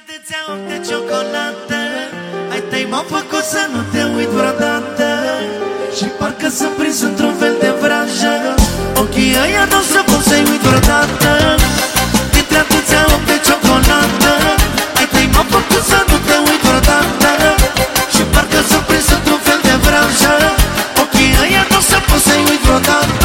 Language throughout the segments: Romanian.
atâția ochi de ciocolată, ai tăi m-au făcut să nu te uit vreodată. Și parcă sunt prins într-un fel de vrajă, ochii ăia n-o să pot să-i uit vreodată. Dintre atâția ochi de ciocolată, ai tăi m-au făcut să nu te uit vreodată. Și parcă sunt prins într-un fel de vrajă, ochii ăia n-o să pot să-i uit vreodată.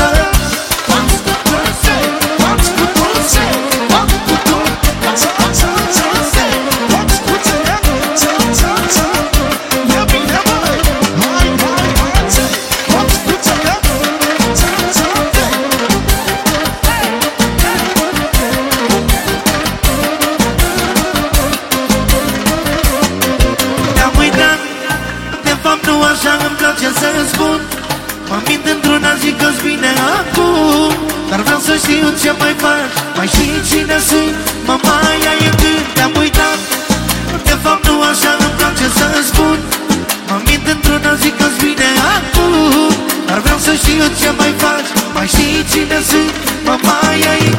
Așa îmi place să-ți spun, mă mint într-una, zic că-ți vine acum. Dar vreau să știu ce mai faci, mai știi cine sunt, mă mai ai în gând, te-am uitat. De fapt nu așa îmi place să-ți spun, mă mint într-una, zic că-ți vine acum. Dar vreau să știu ce mai faci, mai știi cine sunt, mă mai ai în